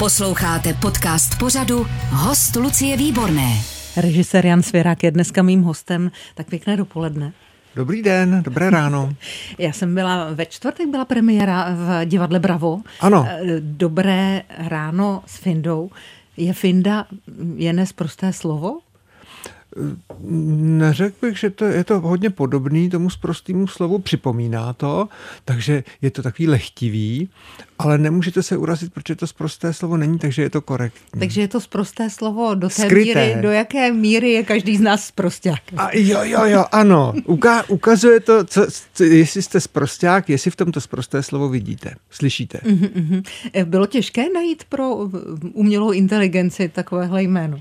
Posloucháte podcast pořadu Host Lucie Výborné. Režisér Jan Svěrák je dneska mým hostem. Tak pěkné dopoledne. Dobrý den, dobré ráno. Já jsem ve čtvrtek byla premiéra v divadle Bravo. Ano. Dobré ráno s Findou. Je Finda jen sprosté slovo? Neřekl bych, že je to hodně podobný tomu sprostému slovu, připomíná to, takže je to takový lehtivý, ale nemůžete se urazit, protože to sprosté slovo není, takže je to korektní. Takže je to sprosté slovo do té skryté. míry, do jaké míry je každý z nás sprosťák. A jo, ano. Ukazuje to, jestli jste sprosťák, jestli v tomto sprosté slovo vidíte, slyšíte. Bylo těžké najít pro umělou inteligenci takovéhle jméno?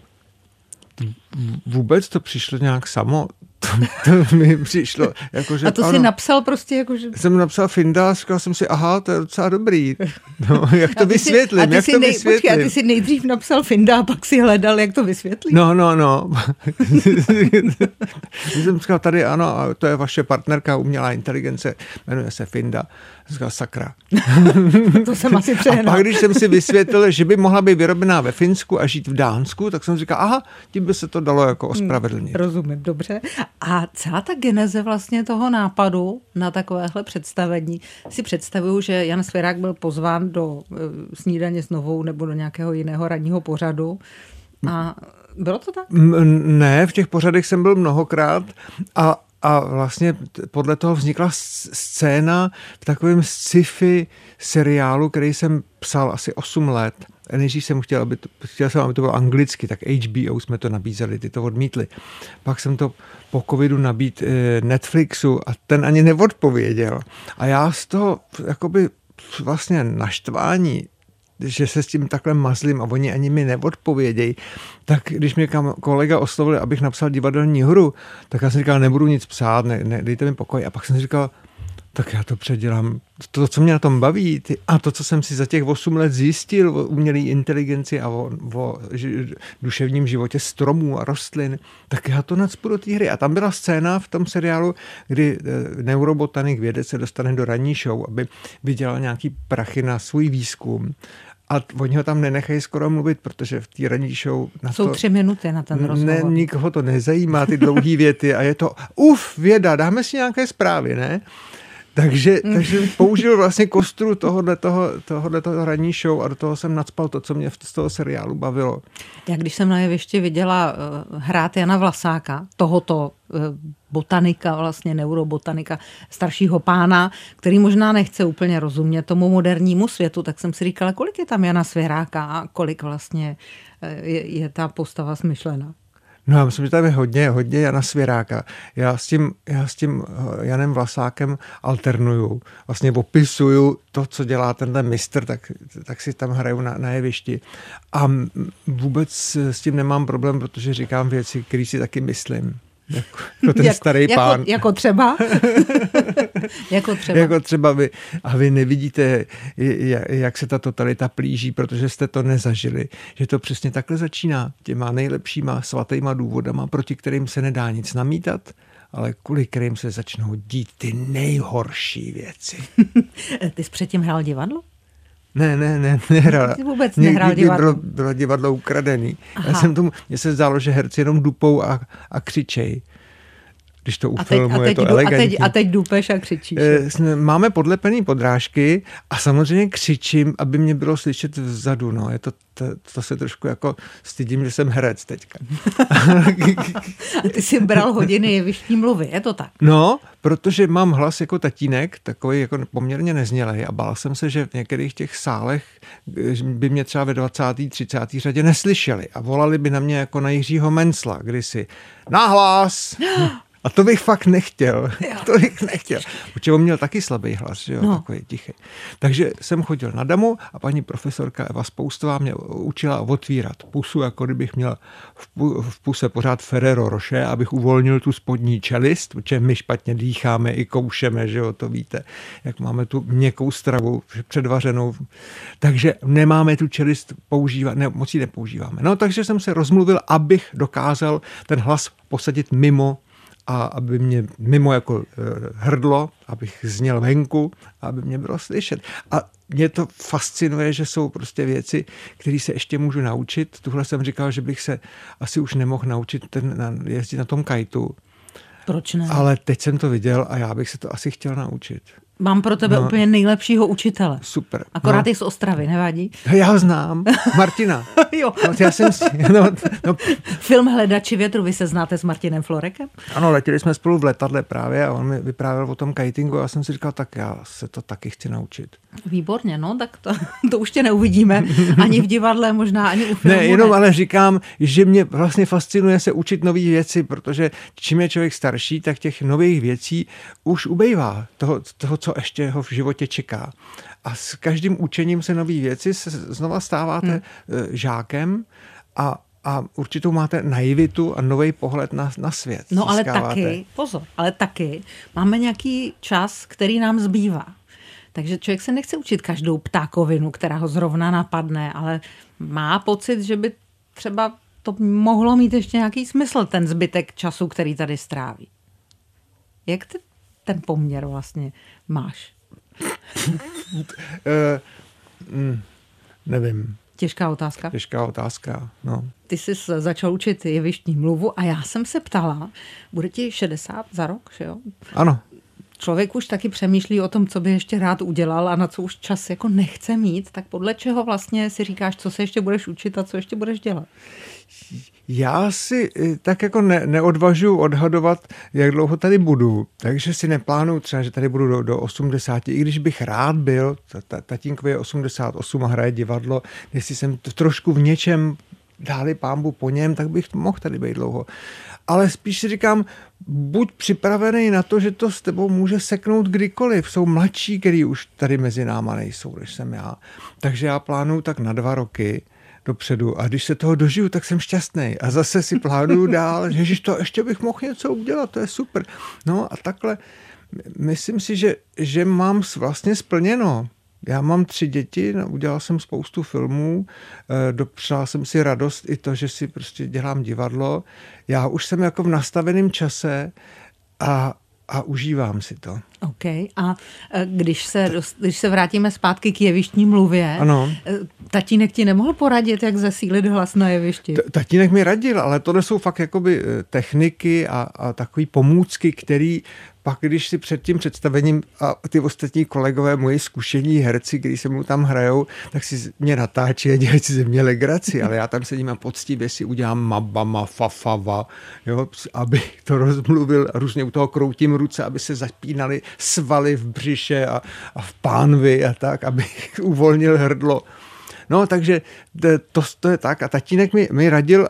Vůbec to přišlo nějak samo. To mi přišlo. Jakože, a to ano. si napsal prostě jakože... Jsem napsal Finda a říkal jsem si, aha, to je docela dobrý. No, jak to vysvětlím? A ty si nejdřív napsal Finda a pak si hledal, jak to vysvětlí? No. Jsem říkal, tady ano, to je vaše partnerka umělá inteligence, jmenuje se Finda. Jsem říkal, sakra. To jsem asi přehnal. A pak, když jsem si vysvětlil, že by mohla být vyrobená ve Finsku a žít v Dánsku, tak jsem říkal, aha, tím by se to dalo jako ospravedlnit. Rozumím, dobře. A celá ta geneze vlastně toho nápadu na takovéhle představení, si představuju, že Jan Svěrák byl pozván do Snídaně s Novou nebo do nějakého jiného ranního pořadu. A bylo to tak? Ne, v těch pořadech jsem byl mnohokrát a vlastně podle toho vznikla scéna v takovém sci-fi seriálu, který jsem psal asi 8 let. Nejdřív jsem chtěl, aby to bylo anglicky, tak HBO jsme to nabízeli, ty to odmítli. Pak jsem to po covidu nabít Netflixu a ten ani neodpověděl. A já z toho jakoby vlastně naštvání, že se s tím takhle mazlím a oni ani mi neodpovědějí, tak když mě kolega oslovil, abych napsal divadelní hru, tak já jsem říkal, nebudu nic psát, dejte mi pokoj. A pak jsem říkal, tak já to předělám. To, co mě na tom baví, a to, co jsem si za těch 8 let zjistil o umělé inteligenci a o duševním životě stromů a rostlin, tak já to nacpu do té hry. A tam byla scéna v tom seriálu, kdy neurobotanik vědec se dostane do ranní show, aby vydělal nějaký prachy na svůj výzkum. A oni ho tam nenechají skoro mluvit, protože v té ranní show... Jsou 3 minuty na ten rozhovor. Nikoho to nezajímá, ty dlouhé věty a je to věda, dáme si nějaké zprávy, ne? Takže použil vlastně kostru tohoto ranní show a do toho jsem nacpal to, co mě z toho seriálu bavilo. Já když jsem na jevišti viděla hrát Jana Vlasáka, tohoto botanika, vlastně neurobotanika, staršího pána, který možná nechce úplně rozumět tomu modernímu světu, tak jsem si říkala, kolik je tam Jana Svěráka a kolik vlastně je ta postava smyšlená. No já myslím, že tam je hodně Jana Svěráka. Já s tím Janem Vlasákem alternuju. Vlastně popisuju to, co dělá tenhle mistr, tak si tam hraju na jevišti. A vůbec s tím nemám problém, protože říkám věci, které si taky myslím. Jako ten starý pán. Jako třeba? Jako třeba vy nevidíte, jak se ta totalita plíží, protože jste to nezažili. Že to přesně takhle začíná těma nejlepšíma svatýma důvodama, proti kterým se nedá nic namítat, ale kvůli kterým se začnou dít ty nejhorší věci. Ty jsi předtím hrál divadlo? Nehrál. Ty vůbec nehrál divadlo? Bylo divadlo ukradený. Mně se zdálo, že herci jenom dupou a křičej. Když to ufilmuje, to elegantní. A teď dupeš a křičíš. Máme podlepený podrážky a samozřejmě křičím, aby mě bylo slyšet vzadu. No. To se trošku jako stydím, že jsem herec teďka. A ty jsi bral hodiny jevištní mluvy, je to tak? No, protože mám hlas jako tatínek, takový jako poměrně neznělej a bál jsem se, že v některých těch sálech by mě třeba ve 20. 30. řadě neslyšeli a volali by na mě jako na Jiřího Mencla kdysi. Nahlas! A to bych fakt nechtěl. Protože on měl taky slabý hlas, že jo, takový tichý. Takže jsem chodil na damu a paní profesorka Eva Spoustová mě učila otvírat pusu, jako kdybych měl v puse pořád Ferrero Rocher, abych uvolnil tu spodní čelist, protože my špatně dýcháme i koušeme, že jo, to víte, jak máme tu měkkou stravu předvařenou. Takže nemáme tu čelist používat, moc ji nepoužíváme. No, takže jsem se rozmluvil, abych dokázal ten hlas posadit mimo a aby mě mimo jako hrdlo, abych zněl venku, aby mě bylo slyšet. A mě to fascinuje, že jsou prostě věci, které se ještě můžu naučit. Tuhle jsem říkal, že bych se asi už nemohl naučit jezdit na tom kajtu. Proč ne? Ale teď jsem to viděl a já bych se to asi chtěl naučit. Mám pro tebe úplně nejlepšího učitele. Super. Akorát je z Ostravy, nevadí? Já ho znám. Martina. Jo. Já jsem Film Hledači větru, vy se znáte s Martinem Florekem? Ano, letěli jsme spolu v letadle právě a on mi vyprávěl o tom kitingu a já jsem si říkal, tak já se to taky chci naučit. Výborně, no, tak to už tě neuvidíme. Ani v divadle, možná ani u filmu. Ne, jenom ale říkám, že mě vlastně fascinuje se učit nových věcí, protože čím je člověk starší, tak těch nových věcí už ubejvá. Toho, co ještě ho v životě čeká. A s každým učením se nových věcí se znova stáváte žákem a určitou máte naivitu a nový pohled na svět. No ale taky, pozor, máme nějaký čas, který nám zbývá. Takže člověk se nechce učit každou ptákovinu, která ho zrovna napadne, ale má pocit, že by třeba to mohlo mít ještě nějaký smysl, ten zbytek času, který tady stráví. Jak ten poměr vlastně máš? Nevím. Těžká otázka, no. Ty jsi začal učit jevištní mluvu a já jsem se ptala, bude ti 60 za rok, že jo? Ano. Člověk už taky přemýšlí o tom, co by ještě rád udělal a na co už čas jako nechce mít, tak podle čeho vlastně si říkáš, co se ještě budeš učit a co ještě budeš dělat? Já si tak jako neodvažuji odhadovat, jak dlouho tady budu, takže si neplánuju třeba, že tady budu do 80, i když bych rád byl, tatínkovi je 88 a hraje divadlo, jestli jsem trošku v něčem dáli pánbu po něm, tak bych mohl tady být dlouho. Ale spíš si říkám, buď připravený na to, že to s tebou může seknout kdykoliv. Jsou mladší, který už tady mezi náma nejsou, než jsem já. Takže já plánuju tak na 2 roky dopředu a když se toho dožiju, tak jsem šťastný. A zase si plánuju dál, ježiš, to ještě bych mohl něco udělat, to je super. No a takhle myslím si, že mám vlastně splněno. Já mám 3 děti, udělal jsem spoustu filmů, dopřál jsem si radost i to, že si prostě dělám divadlo. Já už jsem jako v nastaveném čase a užívám si to. OK. A když se vrátíme zpátky k jevištní mluvě, ano. Tatínek ti nemohl poradit, jak zesílit hlas na jevišti? Tatínek mi radil, ale tohle jsou fakt jakoby techniky a takové pomůcky, které pak, když si před tím představením a ty ostatní kolegové, moji zkušení herci, kteří se mnou tam hrajou, tak si mě natáčí a dělají si ze mě legraci, ale já tam sedím a poctivě si udělám mabama, fafava, jo, aby to rozmluvil a různě u toho kroutím ruce, aby se zapínaly svaly v břiše a v pánvi a tak, aby uvolnil hrdlo. No, takže to je tak. A tatínek mi radil,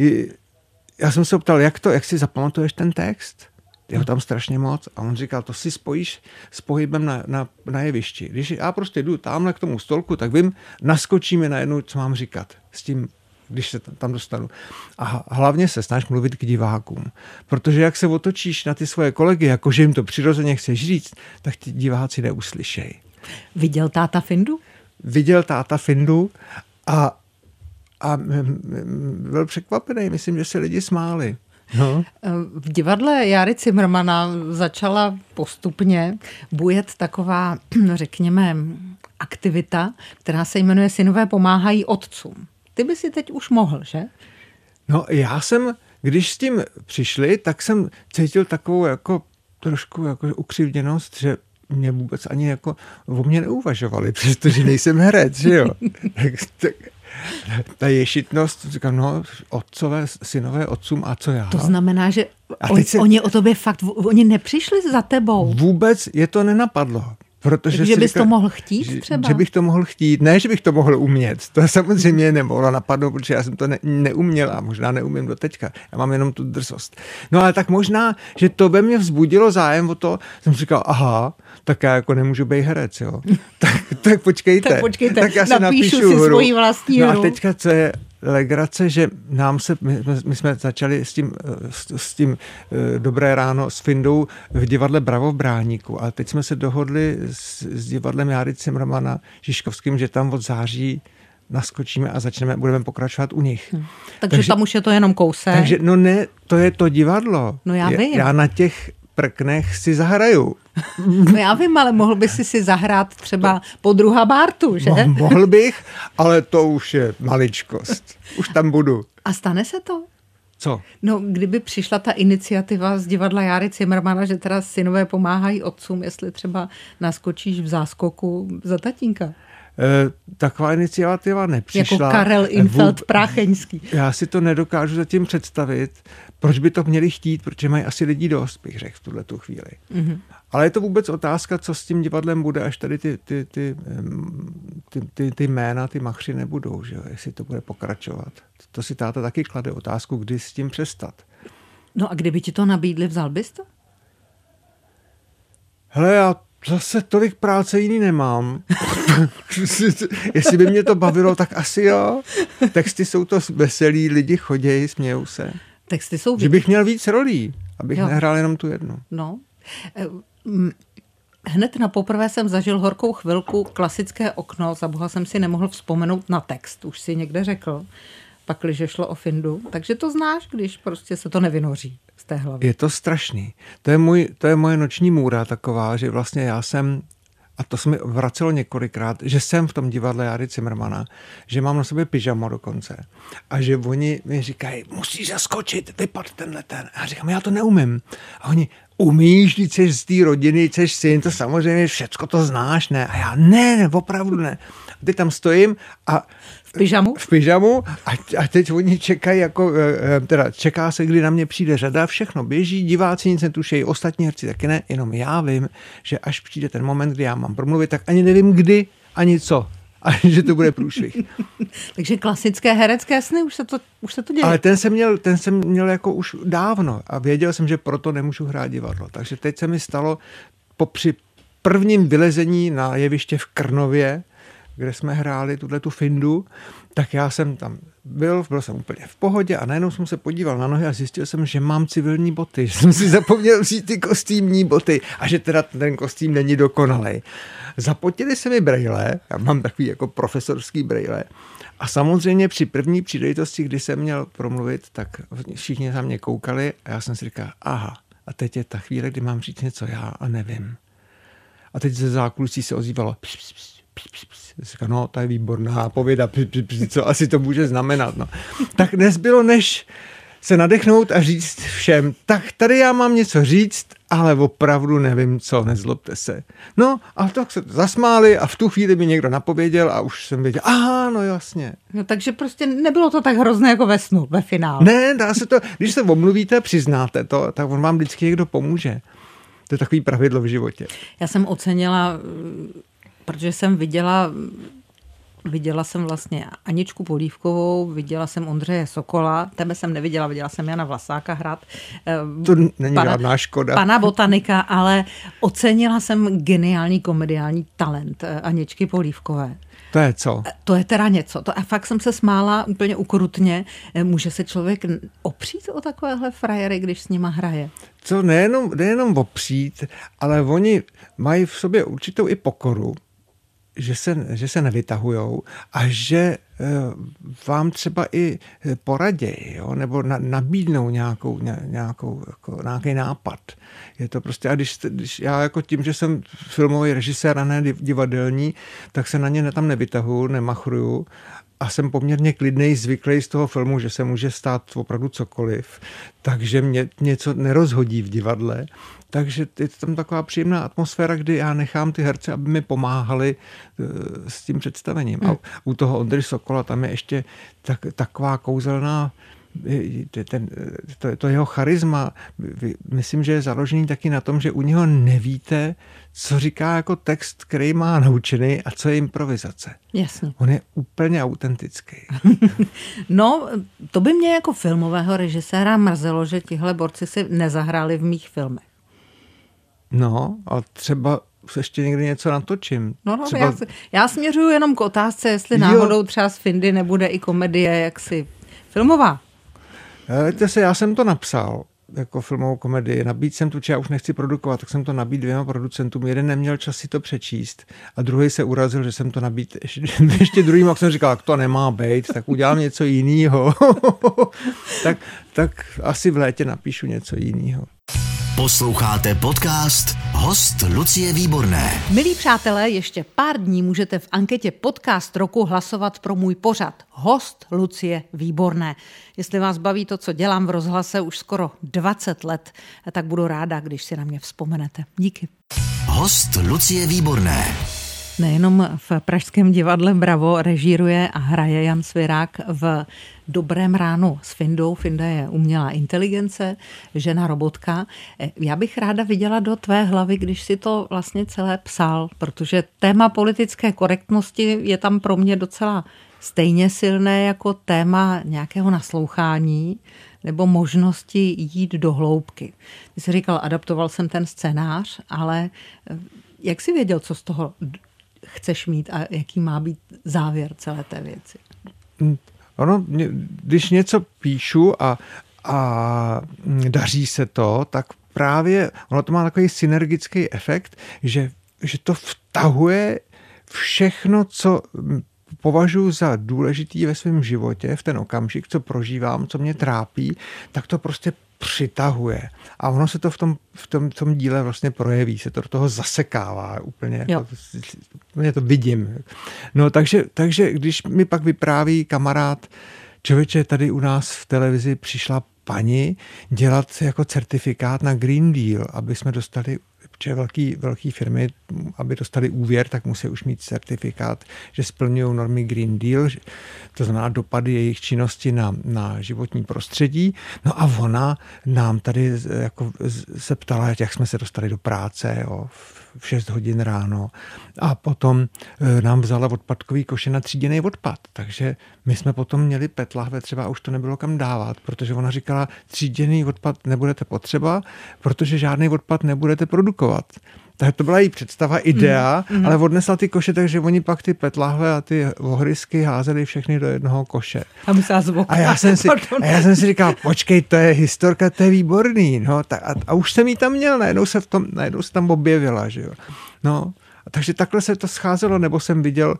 já jsem se ptal, jak si zapamatuješ ten text? Je ho tam strašně moc. A on říkal, to si spojíš s pohybem na jevišti. Když já prostě jdu tamhle k tomu stolku, tak vím, naskočíme na jednu, co mám říkat. S tím, když se tam dostanu. A hlavně se snaž mluvit k divákům. Protože jak se otočíš na ty svoje kolegy, jakože jim to přirozeně chceš říct, tak ti diváci neuslyšejí. Viděl táta Findu? Viděl táta Findu a byl překvapený. Myslím, že se lidi smáli. No. V divadle Járy Cimrmana začala postupně bujet taková, řekněme, aktivita, která se jmenuje Synové pomáhají otcům. Ty by si teď už mohl, že? No já jsem, když s tím přišli, tak jsem cítil takovou jako trošku jako ukřivděnost, že mě vůbec ani jako o mě neuvažovali, přestože nejsem herec, že jo? tak ta ješitnost, říkám, no, otcové, synové otcům a co já? To znamená, že oni o tobě fakt, oni nepřišli za tebou? Vůbec je to nenapadlo. Protože že bys to mohl chtít třeba? Že bych to mohl chtít. Ne, že bych to mohl umět. To samozřejmě nemohlo napadnout, protože já jsem to neuměl a možná neumím do teďka. Já mám jenom tu drzost. No ale tak možná, že to ve mně vzbudilo zájem o to, jsem říkal, aha, tak já jako nemůžu být herec, jo. tak počkejte. Tak já si napíšu si hru. Svoji vlastní hru. No a teďka, co je legrace, že my jsme začali s tím Dobré ráno s Findou v divadle Bravo v Bráníku, ale teď jsme se dohodli s divadlem Járy Cimrmana Žižkovským, že tam od září naskočíme a budeme pokračovat u nich. Takže tam už je to jenom kousek. Takže, no ne, to je to divadlo. No já vím. Já na těch prknech si zahraju. No já vím, ale mohl by si zahrát třeba podruha Bártu, že? Mohl bych, ale to už je maličkost. Už tam budu. A stane se to? Co? No, kdyby přišla ta iniciativa z divadla Járy Cimrmana, že teda synové pomáhají otcům, jestli třeba naskočíš v záskoku za tatínka. Taková iniciativa nepřišla. Jako Karel Infeld Prácheňský. Já si to nedokážu zatím představit. Proč by to měli chtít? Protože mají asi lidí dost, bych řekl v tuhletu chvíli. Mm-hmm. Ale je to vůbec otázka, co s tím divadlem bude, až tady ty jména, ty machři nebudou, že jo? Jestli to bude pokračovat. To si táta taky klade otázku, kdy s tím přestat. No a kdyby ti to nabídli, vzal bys to? Hele, já zase tolik práce jiný nemám. Jestli by mě to bavilo, tak asi jo. Texty jsou to veselí, lidi chodějí, smějou se. Texty jsou že bych měl víc rolí, abych nehrál jenom tu jednu. No. Hned na poprvé jsem zažil horkou chvilku, klasické okno, za boha jsem si nemohl vzpomenout na text, už si někde řekl, pakliže šlo o Findu. Takže to znáš, když prostě se to nevynoří z té hlavy. Je to strašný. To je moje noční můra taková, že vlastně já jsem, a to se mi vracelo několikrát, že jsem v tom divadle Járy Cimrmana, že mám na sobě pyžamo dokonce. A že oni mi říkají, musíš zaskočit, vypad tenhle ten. A já říkám, já to neumím. A oni, umíš, když jsi z té rodiny, jsi syn, to samozřejmě všecko to znáš, ne? A já, ne, opravdu ne. A teď tam stojím a v pyžamu a teď oni čekají, teda čeká se, kdy na mě přijde řada, všechno běží, diváci nic netušejí, ostatní herci taky ne, jenom já vím, že až přijde ten moment, kdy já mám promluvit, tak ani nevím kdy, ani co. A že to bude průšvih. Takže klasické herecké sny, už se to děje. Ale ten jsem měl jako už dávno a věděl jsem, že proto nemůžu hrát divadlo. Takže teď se mi stalo při prvním vylezení na jeviště v Krnově, kde jsme hráli tu Findu, tak já jsem tam byl jsem úplně v pohodě a najednou jsem se podíval na nohy a zjistil jsem, že mám civilní boty, že jsem si zapomněl vzít ty kostýmní boty a že teda ten kostým není dokonalej. Zapotili se mi brejle, já mám takový jako profesorský brejle a samozřejmě při první příležitosti, kdy jsem měl promluvit, tak všichni na mě koukali a já jsem si říkal, aha, a teď je ta chvíle, kdy mám říct něco já a nevím. A teď ze zákulisí se ozývalo no, to je výborná pověda, co asi to může znamenat. No. Tak nezbylo, než se nadechnout a říct všem, tak tady já mám něco říct, ale opravdu nevím co, nezlobte se. No a tak se zasmáli a v tu chvíli mi někdo napověděl a už jsem věděl, aha, no jasně. No takže prostě nebylo to tak hrozné jako ve snu, ve finále. Ne, dá se to, když se omluvíte, přiznáte to, tak on vám vždycky někdo pomůže. To je takový pravidlo v životě. Já jsem ocenila, protože jsem viděla jsem vlastně Aničku Polívkovou, viděla jsem Ondřeje Sokola, tebe jsem neviděla, viděla jsem Jana Vlasáka hrát. To není žádná škoda. Pana Botanika, ale ocenila jsem geniální komediální talent Aničky Polívkové. To je co? To je teda něco. A fakt jsem se smála úplně ukrutně. Může se člověk opřít o takovéhle frajery, když s nima hraje? To nejenom opřít, ale oni mají v sobě určitou i pokoru, že se nevytahujou a že vám třeba i poradějí, jo? Nebo nabídnou nějaký nápad. Je to prostě, a když já jako tím, že jsem filmový režisér a ne divadelní, tak se na ně tam nevytahuju, nemachruju a jsem poměrně klidnej, zvyklý z toho filmu, že se může stát opravdu cokoliv, takže mě něco nerozhodí v divadle. Takže je tam taková příjemná atmosféra, kdy já nechám ty herce, aby mi pomáhali s tím představením. A u toho Ondry Sokola tam je ještě taková kouzelná, to jeho charisma, myslím, že je založený taky na tom, že u něho nevíte, co říká jako text, který má naučený a co je improvizace. Jasně. On je úplně autentický. No, to by mě jako filmového režiséra mrzelo, že tihle borci si nezahráli v mých filmech. No, a třeba ještě někdy něco natočím. No, já směřuju jenom k otázce, jestli náhodou třeba z Findy nebude i komedie jaksi filmová. Víte se, já jsem to napsal. jako filmovou komedii. Nabídl jsem tu, či já už nechci produkovat, tak jsem to nabídl 2 producentům. Jeden neměl čas si to přečíst a druhý se urazil, že jsem to nabídl ještě druhým, jak jsem říkal, to nemá být, tak udělám něco jiného. tak asi v létě napíšu něco jiného. Posloucháte podcast Host Lucie Výborné. Milí přátelé, ještě pár dní můžete v anketě Podcast roku hlasovat pro můj pořad Host Lucie Výborné. Jestli vás baví to, co dělám v rozhlase už skoro 20 let, tak budu ráda, když si na mě vzpomenete. Díky. Host Lucie Výborné. Nejenom v Pražském divadle Bravo režíruje a hraje Jan Svirák v Dobrém ránu s Findou. Finda je umělá inteligence, žena robotka. Já bych ráda viděla do tvé hlavy, když si to vlastně celé psal, protože téma politické korektnosti je tam pro mě docela stejně silné jako téma nějakého naslouchání nebo možnosti jít do hloubky. Ty jsi říkal, adaptoval jsem ten scénář, ale jak jsi věděl, co z toho chceš mít a jaký má být závěr celé té věci? Ono, když něco píšu a daří se to, tak právě ono to má takový synergický efekt, že to vtahuje všechno, co považuji za důležitý ve svém životě, v ten okamžik, co prožívám, co mě trápí, tak to prostě přitahuje. A ono se to v tom díle vlastně projeví, se to do toho zasekává úplně. Úplně to vidím. No takže když mi pak vypráví kamarád, člověče, tady u nás v televizi přišla paní dělat jako certifikát na Green Deal, aby jsme dostali, protože velký firmy, aby dostali úvěr, tak musí už mít certifikát, že splňují normy Green Deal, to znamená dopady jejich činnosti na životní prostředí. No a ona nám tady jako se ptala, jak jsme se dostali do práce, v 6 hodin ráno. A potom nám vzala odpadkový koše na tříděný odpad. Takže my jsme potom měli PET lahve třeba a už to nebylo kam dávat, protože ona říkala, tříděný odpad nebudete potřeba, protože žádný odpad nebudete produkovat. Tak to byla její představa, idea, ale odnesla ty koše, takže oni pak ty PET lahve a ty ohrysky házeli všechny do jednoho koše. A já jsem si říkal, počkej, to je historka, to je výborný. No, a už jsem jí tam měl, najednou se tam objevila, že jo. No, takže takhle se to scházelo, nebo jsem viděl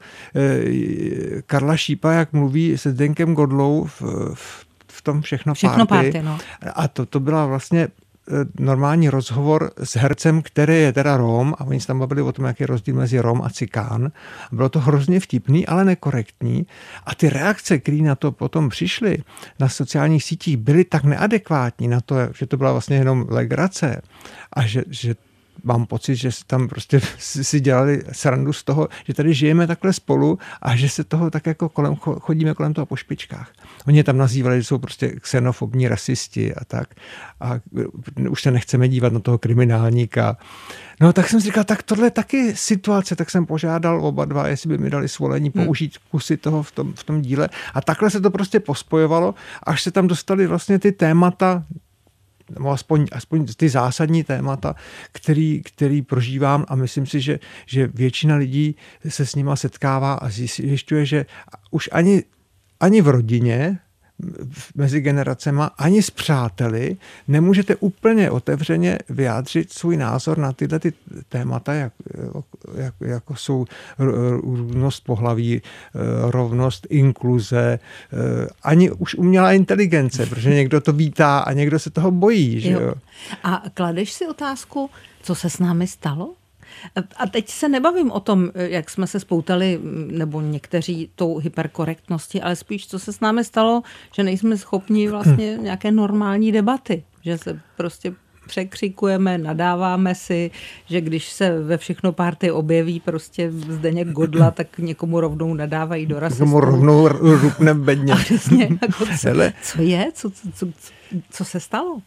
Karla Šípa, jak mluví se Zdenkem Godlou v tom Všechno party. No. A to byla vlastně normální rozhovor s hercem, který je teda Rom, a oni se tam bavili o tom, jaký je rozdíl mezi Rom a Cikán. Bylo to hrozně vtipný, ale nekorektní. A ty reakce, které na to potom přišly na sociálních sítích, byly tak neadekvátní na to, že to byla vlastně jenom legrace a že mám pocit, že tam prostě si dělali srandu z toho, že tady žijeme takhle spolu a že se toho tak jako chodíme kolem toho po špičkách. Oni je tam nazývali, že jsou prostě xenofobní rasisti a tak. A už se nechceme dívat na toho kriminálníka. No tak jsem si říkal, tak tohle je taky situace, tak jsem požádal oba dva, jestli by mi dali svolení použít kusy toho v tom díle. A takhle se to prostě pospojovalo, až se tam dostali vlastně ty témata, nebo aspoň ty zásadní témata, který prožívám, a myslím si, že většina lidí se s nima setkává a zjišťuje, že už ani v rodině, mezi generacema, ani s přáteli nemůžete úplně otevřeně vyjádřit svůj názor na tyhle ty témata, jako jsou rovnost pohlaví, rovnost, inkluze, ani už umělá inteligence, protože někdo to vítá a někdo se toho bojí. Že jo? A kladeš si otázku, co se s námi stalo? A teď se nebavím o tom, jak jsme se spoutali, nebo někteří tou hyperkorektností, ale spíš, co se s námi stalo, že nejsme schopni vlastně nějaké normální debaty, že se prostě překřikujeme, nadáváme si, že když se ve Všechno party objeví prostě Zdeněk Godla, tak někomu rovnou nadávají do rasistů. Někomu rovnou rupne bedně. Přesně, jako co je? Co se stalo?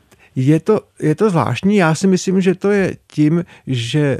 Je to zvláštní. Já si myslím, že to je tím, že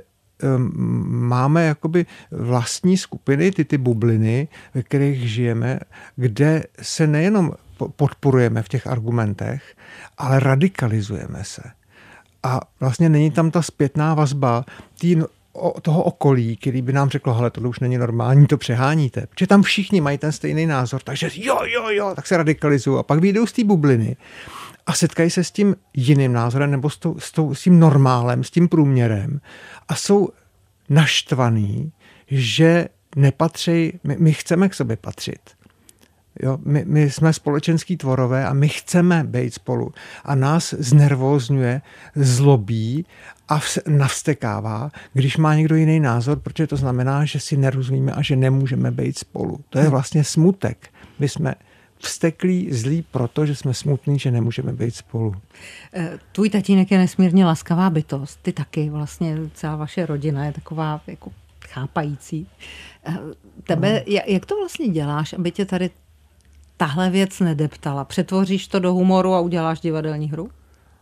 máme jakoby vlastní skupiny, ty bubliny, ve kterých žijeme, kde se nejenom podporujeme v těch argumentech, ale radikalizujeme se. A vlastně není tam ta zpětná vazba toho okolí, který by nám řeklo, hele, tohle už není normální, to přeháníte. Protože tam všichni mají ten stejný názor, takže jo, tak se radikalizují a pak vyjdou z té bubliny a setkají se s tím jiným názorem nebo s tím normálem, s tím průměrem a jsou naštvaný, že nepatří, my chceme k sobě patřit. Jo, my jsme společenský tvorové a my chceme být spolu. A nás znervózňuje, zlobí a navstekává, když má někdo jiný názor, protože to znamená, že si nerozumíme a že nemůžeme být spolu. To je vlastně smutek. My jsme vzteklí, zlí proto, že jsme smutní, že nemůžeme být spolu. Tvůj tatínek je nesmírně laskavá bytost. Ty taky, vlastně celá vaše rodina je taková jako chápající. Tebe, jak to vlastně děláš, aby tě tady tahle věc nedeptala? Přetvoříš to do humoru a uděláš divadelní hru?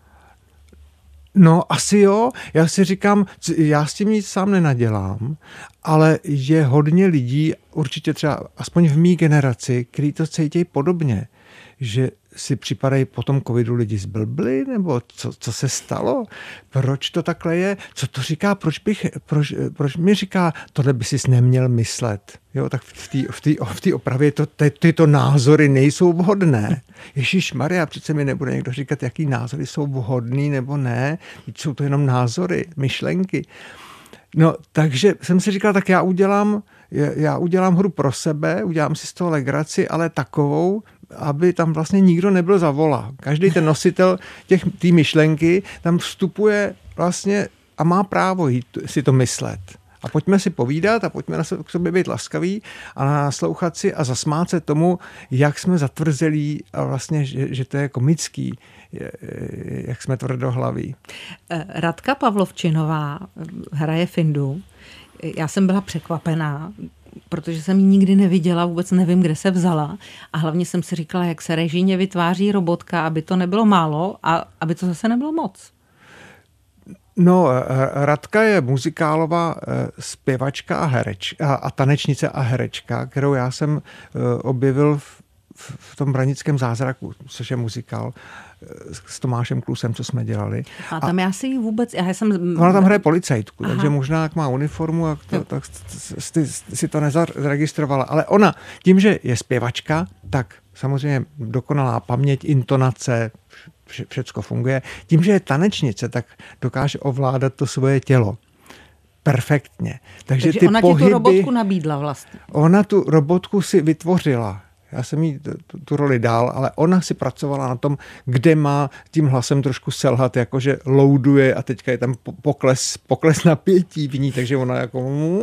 No, asi jo. Já si říkám, já s tím nic sám nenadělám, ale je hodně lidí, určitě třeba aspoň v mý generaci, kteří to cítí podobně, že si připadají po tom covidu lidi zblbli, nebo co se stalo? Proč to takhle je? Co to říká? Proč mi říká, tohle by sis neměl myslet? Jo, tak v té opravě tyto názory nejsou vhodné. Ježišmarja, přece mi nebude někdo říkat, jaký názory jsou vhodný nebo ne. Jsou to jenom názory, myšlenky. No, takže jsem si říkal, tak já udělám hru pro sebe, udělám si z toho legraci, ale takovou, aby tam vlastně nikdo nebyl za vola. Každý ten nositel té myšlenky tam vstupuje vlastně a má právo si to myslet. A pojďme si povídat a pojďme k sobě být laskaví a naslouchat si a zasmát se tomu, jak jsme zatvrzelí a vlastně, že to je komický, jak jsme tvrdohlaví. Radka Pavlovčinová hraje Findu. Já jsem byla překvapená, protože jsem ji nikdy neviděla, vůbec nevím, kde se vzala. A hlavně jsem si říkala, jak se režijně vytváří robotka, aby to nebylo málo a aby to zase nebylo moc. No, Radka je muzikálová zpěvačka a tanečnice a herečka, kterou já jsem objevil v tom Branickém zázraku, což je muzikál s Tomášem Klusem, co jsme dělali. A tam já si ji vůbec... Ona tam hraje policajtku, takže možná jak má uniformu, tak si to nezaregistrovala. Ale ona, tím, že je zpěvačka, tak samozřejmě dokonalá paměť, intonace, všecko funguje. Tím, že je tanečnice, tak dokáže ovládat to svoje tělo. Perfektně. Takže ty ona pohyby, ti tu robotku nabídla vlastně. Ona tu robotku si vytvořila. Já jsem jí tu roli dal, ale ona si pracovala na tom, kde má tím hlasem trošku selhat, jakože loaduje a teďka je tam pokles napětí v ní, takže ona jako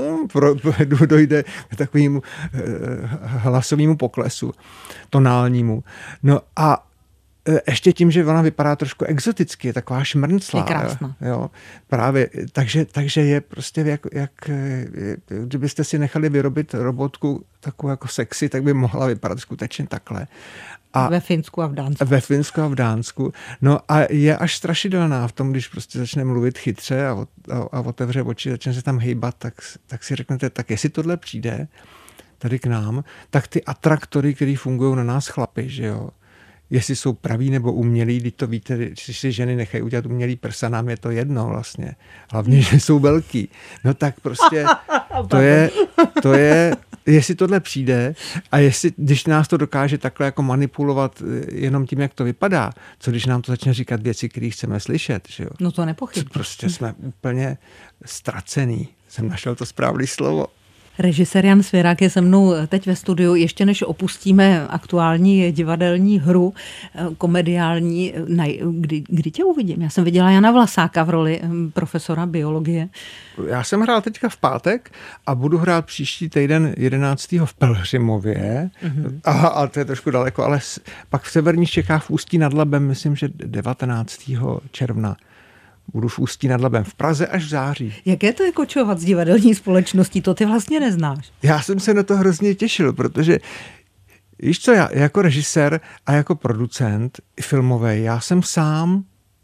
dojde k takovému hlasovému poklesu, tonálnímu. No a ještě tím, že ona vypadá trošku exoticky, je taková šmrnclá. Je krásná. Jo, právě. Takže je prostě jak kdybyste si nechali vyrobit robotku takovou jako sexy, tak by mohla vypadat skutečně takhle. A ve Finsku a v Dánsku. Ve Finsku a v Dánsku. No a je až strašidelná v tom, když prostě začne mluvit chytře a otevře oči, začne se tam hejbat, tak si řeknete, tak jestli tohle přijde tady k nám, tak ty atraktory, které fungují na nás chlapi, že jo, jestli jsou praví nebo umělí, když to víte, když si ženy nechají udělat umělý prsa, nám je to jedno vlastně. Hlavně, že jsou velký. No tak prostě to je, jestli tohle přijde a jestli, když nás to dokáže takhle jako manipulovat jenom tím, jak to vypadá, co když nám to začne říkat věci, které chceme slyšet, že jo? No to nepochybně. Prostě jsme úplně ztracený. Jsem našel to správné slovo. Režisér Jan Svěrák je se mnou teď ve studiu. Ještě než opustíme aktuální divadelní hru, komediální, kdy tě uvidím? Já jsem viděla Jana Vlasáka v roli profesora biologie. Já jsem hrál teďka v pátek a budu hrát příští týden 11. v Pelhřimově. A to je trošku daleko, ale pak v severních Čechách v Ústí nad Labem, myslím, že 19. června. Budu v Ústí nad Labem v Praze až v září. Jaké to je kočovat s divadelní společností? To ty vlastně neznáš. Já jsem se na to hrozně těšil, protože víš co, já jako režisér a jako producent filmový, já jsem sám.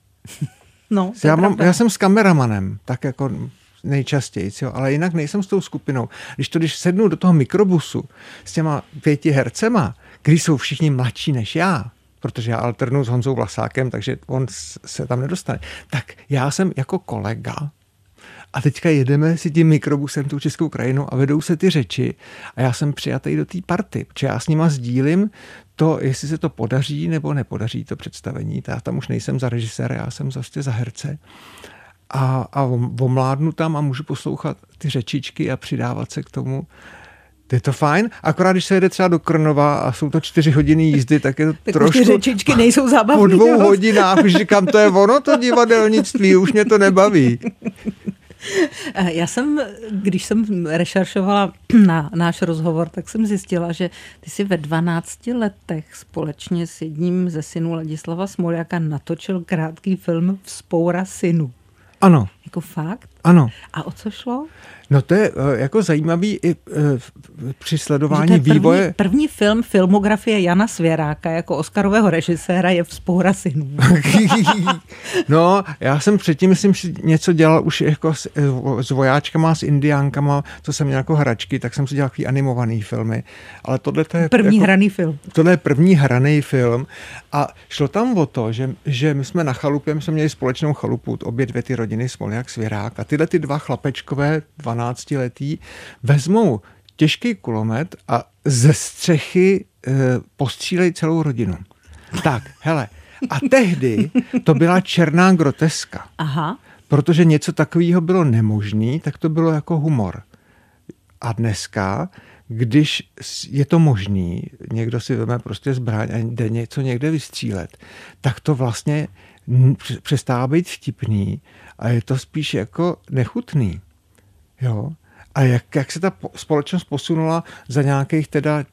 No, já jsem s kameramanem, tak jako nejčastěji, jo, ale jinak nejsem s tou skupinou. Když sednu do toho mikrobusu s těma 5 hercema, kteří jsou všichni mladší než já, protože já alternuju s Honzou Vlasákem, takže on se tam nedostane. Tak já jsem jako kolega A teďka jedeme si tím mikrobusem tou českou krajinu a vedou se ty řeči a já jsem přijatý do té party, protože já s nima sdílím to, jestli se to podaří nebo nepodaří to představení. Já tam už nejsem za režiséra, já jsem zase za herce. A omládnu tam a můžu poslouchat ty řečičky a přidávat se k tomu. Je to fajn, akorát když se jede třeba do Krnova a jsou to 4 hodiny jízdy, tak je to tak trošku... Tak řečičky nejsou zábavný. Po 2 hodinách už říkám, to je ono, to divadelnictví, už mě to nebaví. Já jsem, když jsem rešeršovala na náš rozhovor, tak jsem zjistila, že ty si ve 12 letech společně s jedním ze synů Ladislava Smoljaka natočil krátký film Vzpoura synů. Ano. Jako fakt? Ano. A o co šlo? No to je jako zajímavý i při sledování vývoje. První film filmografie Jana Svěráka jako oscarového režiséra je Vzpoura synů. No, já jsem předtím, myslím, že něco dělal už jako s vojáčkama, s indiánkama, co jsem měl jako hračky, tak jsem si dělal takový animovaný filmy. Ale tohle to je první jako, hraný film. Tohle je první hraný film a šlo tam o to, že my jsme na chalupě, my jsme měli společnou chalupu, obě dvě ty rodiny, Smoljak, Svěrák, a tyhle ty 2 chlapečkové 12letý vezmou těžký kulomet a ze střechy postřílejí celou rodinu. Tak, hele, a tehdy to byla černá groteska. Aha. Protože něco takového bylo nemožné, tak to bylo jako humor. A dneska, když je to možný, někdo si vezme prostě zbraň a jde něco někde vystřílet, tak to vlastně přestává být vtipný a je to spíš jako nechutný. Jo? A jak se ta společnost posunula za nějakých teda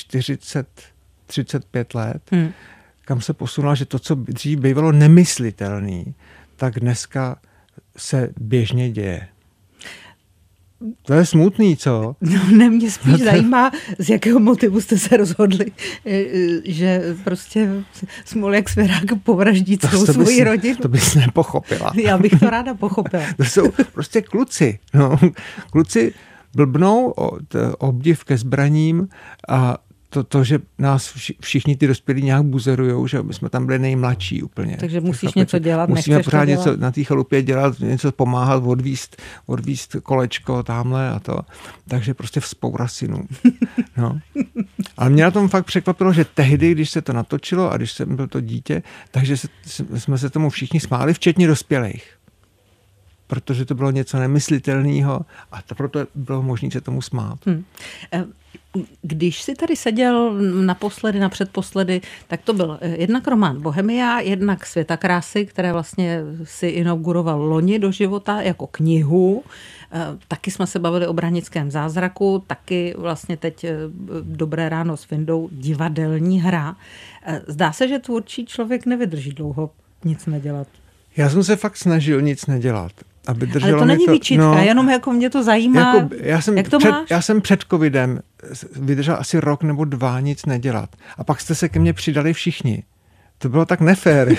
35 let, kam se posunula, že to, co dřív bývalo nemyslitelný, tak dneska se běžně děje. To je smutný, co? No, mě spíš zajímá, z jakého motivu jste se rozhodli, že prostě Smoljak Svěrák povraždí celou svoji rodinu. To bys nepochopila. Já bych to ráda pochopila. To jsou prostě kluci. No. Kluci blbnou obdiv ke zbraním a to, že nás všichni ty dospělí nějak buzerujou, že my jsme tam byli nejmladší úplně. Takže musíš něco dělat, musíme pořád něco na té chalupě dělat, něco pomáhat, odvízt kolečko tamhle a to. Takže prostě vzpoura synů. No. Ale mě na tom fakt překvapilo, že tehdy, když se to natočilo a když jsem byl to dítě, takže jsme se tomu všichni smáli, včetně dospělých. Protože to bylo něco nemyslitelného a proto bylo možné se tomu smát. Když jsi tady seděl naposledy, napředposledy, tak to byl jednak román Bohemia, jednak Světa krásy, které vlastně si inauguroval loni do života jako knihu. Taky jsme se bavili o Branickém zázraku, taky vlastně teď Dobré ráno s Findou, divadelní hra. Zdá se, že tvůrčí člověk nevydrží dlouho nic nedělat. Já jsem se fakt snažil nic nedělat. Ale to není výčitka, jenom jako mě to zajímá, jako jak to máš? Já jsem před covidem vydržel asi 1 nebo 2 nic nedělat. A pak jste se ke mně přidali všichni. To bylo tak nefér.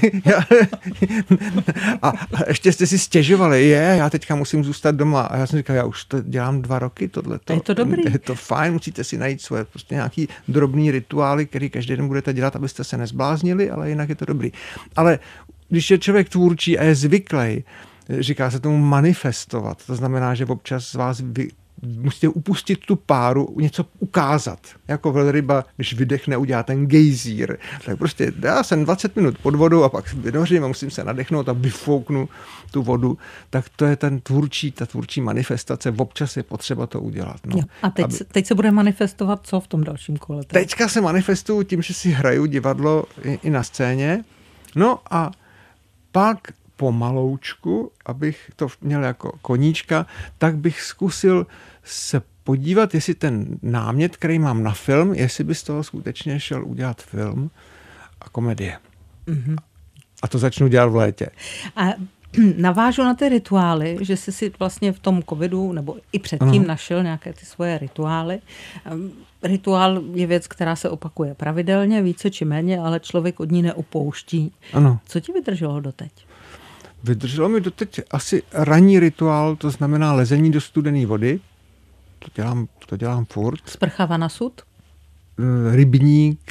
a ještě jste si stěžovali, já teďka musím zůstat doma. A já jsem říkal, já už to dělám 2 roky, tohleto. Je to dobrý. Je to fajn, musíte si najít svoje prostě nějaký drobný rituály, který každý den budete dělat, abyste se nezbláznili, ale jinak je to dobrý. Ale když je člověk tvůrčí a je zvyklý, říká se tomu manifestovat. To znamená, že občas z vás musíte upustit tu páru, něco ukázat. Jako velryba, když vydechne, udělá ten gejzír. Tak prostě já jsem 20 minut pod vodou a pak vynořím a musím se nadechnout a vyfouknu tu vodu. Tak to je ta tvůrčí manifestace. Občas je potřeba to udělat. No. A teď se bude manifestovat co v tom dalším kole? Teďka se manifestuju tím, že si hraju divadlo i na scéně. No a pak pomaloučku, abych to měl jako koníčka, tak bych zkusil se podívat, jestli ten námět, který mám na film, jestli by z toho skutečně šel udělat film a komedie. Mm-hmm. A to začnu dělat v létě. A navážu na ty rituály, že jsi si vlastně v tom covidu nebo i předtím našel nějaké ty svoje rituály. Rituál je věc, která se opakuje pravidelně, více či méně, ale člověk od ní neopouští. Ano. Co ti vydrželo doteď? Vydrželo mi doteď asi ranní rituál, to znamená lezení do studené vody. To dělám furt. Sprcha na sud? Rybník,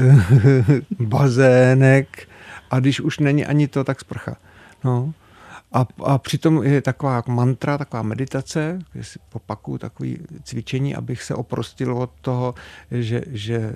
bazének a když už není ani to, tak sprcha. No. A přitom je taková mantra, taková meditace, že si opakuju takové cvičení, abych se oprostil od toho, že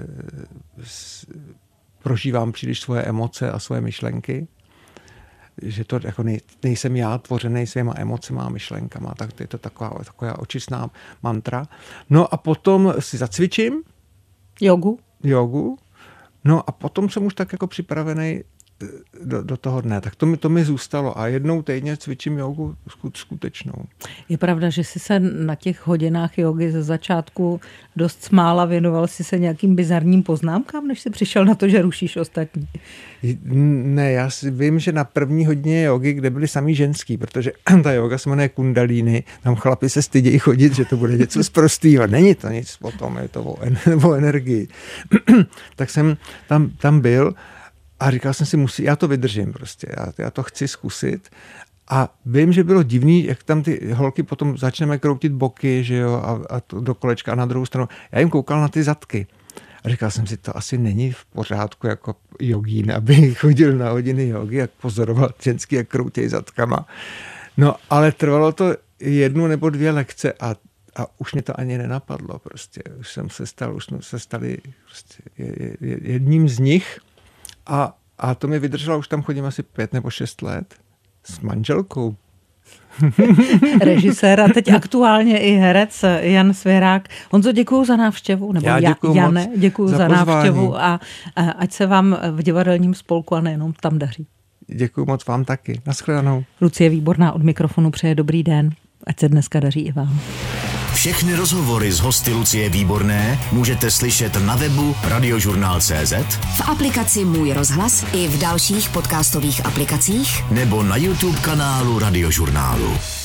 prožívám příliš svoje emoce a svoje myšlenky. Že to jako nejsem já tvořený svýma emocema a myšlenkama, tak je to taková očistná mantra. No a potom si zacvičím. Jogu. No a potom jsem už tak jako připravený do toho dne. Tak to mi zůstalo a jednou týdně cvičím jogu skutečnou. Je pravda, že jsi se na těch hodinách jogy ze začátku dost smála, věnoval jsi se nějakým bizarním poznámkám, než jsi přišel na to, že rušíš ostatní? Ne, já si vím, že na první hodině jogy, kde byli samý ženský, protože ta joga se jmenuje kundalíny, tam chlapi se stydějí chodit, že to bude něco sprostýho. Není to nic potom, je to o energii. Tak jsem tam byl a říkal jsem si, já to vydržím prostě, já to chci zkusit. A vím, že bylo divný, jak tam ty holky potom začneme kroutit boky, že jo, a to do kolečka a na druhou stranu. Já jim koukal na ty zadky. A říkal jsem si, to asi není v pořádku jako jogín, aby chodil na hodiny jogy, jak pozoroval ženský, jak kroutějí zadkama. No, ale trvalo to 1 nebo 2 lekce a už mě to ani nenapadlo prostě. Už jsme se stali prostě jedním z nich a to mi vydrželo, už tam chodím asi 5 nebo 6 let s manželkou. Režisér a teď aktuálně i herec Jan Svěrák. Honzo, děkuju za návštěvu, nebo Jane, děkuju za návštěvu a ať se vám v divadelním spolku a nejenom tam daří. Děkuju moc vám taky. Naschledanou. Lucie Výborná od mikrofonu přeje dobrý den. Ať se dneska daří i vám. Všechny rozhovory s hosty Lucie Výborné můžete slyšet na webu Radiožurnál.cz, v aplikaci Můj rozhlas i v dalších podcastových aplikacích nebo na YouTube kanálu Radiožurnálu.